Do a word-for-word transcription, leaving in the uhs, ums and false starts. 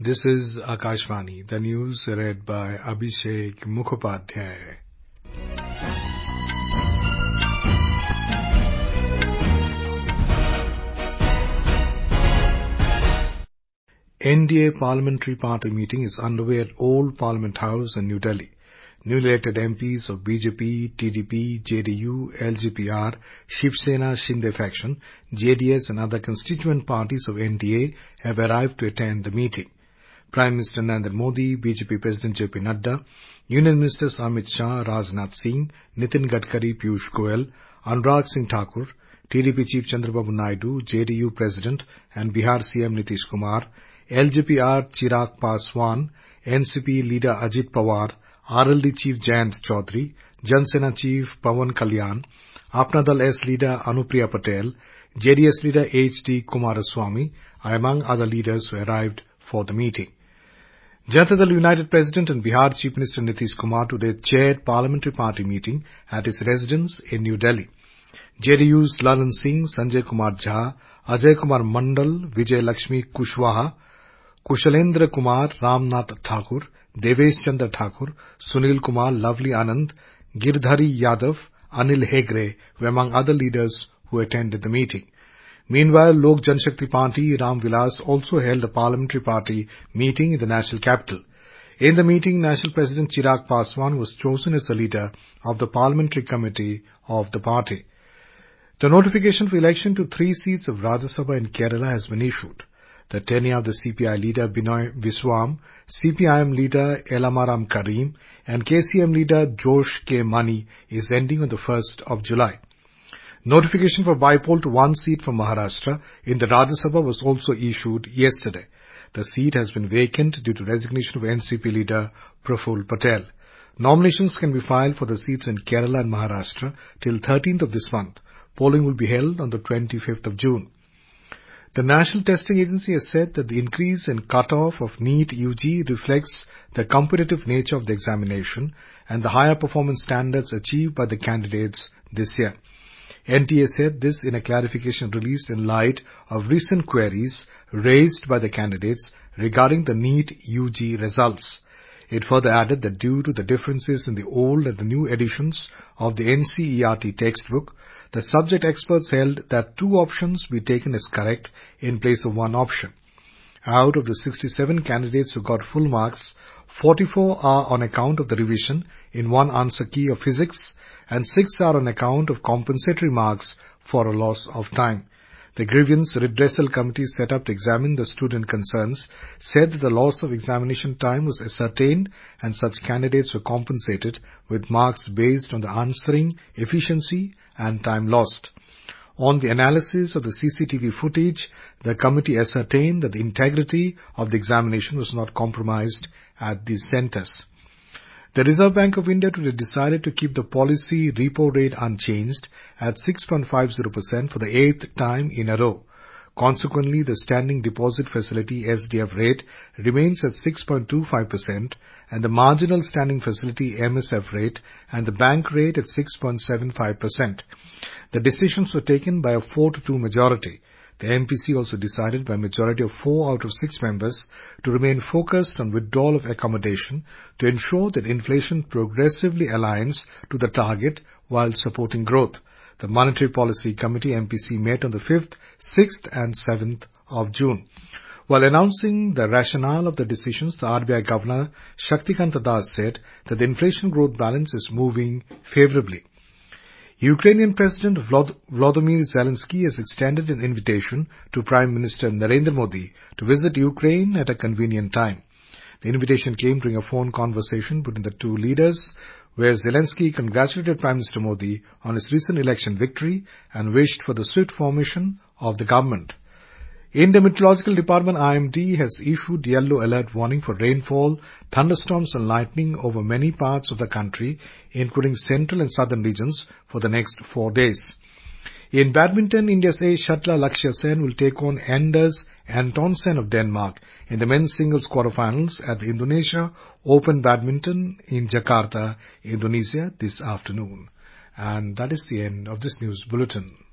This is Akashvani, the news read by Abhishek Mukhopadhyay. N D A Parliamentary Party meeting is underway at Old Parliament House in New Delhi. Newly elected M Ps of B J P, T D P, J D U, L G P R, Shiv Sena Shinde faction, J D S and other constituent parties of N D A have arrived to attend the meeting. Prime Minister Narendra Modi, B J P President J P Nadda, Union Ministers Amit Shah, Rajnath Singh, Nitin Gadkari, Piyush Goyal, Anurag Singh Thakur, T D P Chief Chandrababu Naidu, J D U President and Bihar C M Nitish Kumar, L G P R Chirag Paswan, N C P Leader Ajit Pawar, R L D Chief Jayant Chaudhary, Jan Sena Chief Pawan Kalyan, Apna Dal S Leader Anupriya Patel, J D S Leader H D Kumaraswamy are among other leaders who arrived for the meeting. Janata Dal United President and Bihar Chief Minister Nitish Kumar today chaired Parliamentary Party meeting at his residence in New Delhi. J D U's Lalan Singh, Sanjay Kumar Jha, Ajay Kumar Mandal, Vijay Lakshmi Kushwaha, Kushalendra Kumar, Ramnath Thakur, Devesh Chandra Thakur, Sunil Kumar, Lovely Anand, Girdhari Yadav, Anil Hegre were among other leaders who attended the meeting. Meanwhile, Lok Janshakti Party, Ram Vilas, also held a parliamentary party meeting in the national capital. In the meeting, National President Chirag Paswan was chosen as the leader of the parliamentary committee of the party. The notification for election to three seats of Rajya Sabha in Kerala has been issued. The tenure of the C P I leader Binoy Viswam, C P I M leader Elamaram Karim and K C M leader Josh K. Mani is ending on the first of July. Notification for bypoll to one seat from Maharashtra in the Rajya Sabha was also issued yesterday. The seat has been vacant due to resignation of N C P leader Praful Patel. Nominations can be filed for the seats in Kerala and Maharashtra till thirteenth of this month. Polling will be held on the twenty-fifth of June. The National Testing Agency has said that the increase in cut-off of NEET U G reflects the competitive nature of the examination and the higher performance standards achieved by the candidates this year. N T A said this in a clarification released in light of recent queries raised by the candidates regarding the NEET U G results. It further added that due to the differences in the old and the new editions of the N C E R T textbook, the subject experts held that two options be taken as correct in place of one option. Out of the sixty-seven candidates who got full marks, forty-four are on account of the revision in one answer key of physics and six are on account of compensatory marks for a loss of time. The Grievance Redressal Committee set up to examine the student concerns said that the loss of examination time was ascertained and such candidates were compensated with marks based on the answering, efficiency and time lost. On the analysis of the C C T V footage, the committee ascertained that the integrity of the examination was not compromised at these centres. The Reserve Bank of India today decided to keep the policy repo rate unchanged at six point five zero percent for the eighth time in a row. Consequently, the Standing Deposit Facility S D F rate remains at six point two five percent and the Marginal Standing Facility M S F rate and the bank rate at six point seven five percent. The decisions were taken by a four to two majority. The M P C also decided by a majority of four out of six members to remain focused on withdrawal of accommodation to ensure that inflation progressively aligns to the target while supporting growth. The Monetary Policy Committee M P C met on the fifth, sixth and seventh of June. While announcing the rationale of the decisions, the R B I Governor Shaktikanta Das said that the inflation growth balance is moving favourably. Ukrainian President Volodymyr Zelensky has extended an invitation to Prime Minister Narendra Modi to visit Ukraine at a convenient time. The invitation came during a phone conversation between the two leaders, where Zelensky congratulated Prime Minister Modi on his recent election victory and wished for the swift formation of the government. India Meteorological Department I M D has issued yellow alert warning for rainfall, thunderstorms and lightning over many parts of the country, including central and southern regions, for the next four days. In badminton, India's ace shuttler Lakshya Sen will take on Anders Antonsen of Denmark in the men's singles quarterfinals at the Indonesia Open Badminton in Jakarta, Indonesia this afternoon. And that is the end of this news bulletin.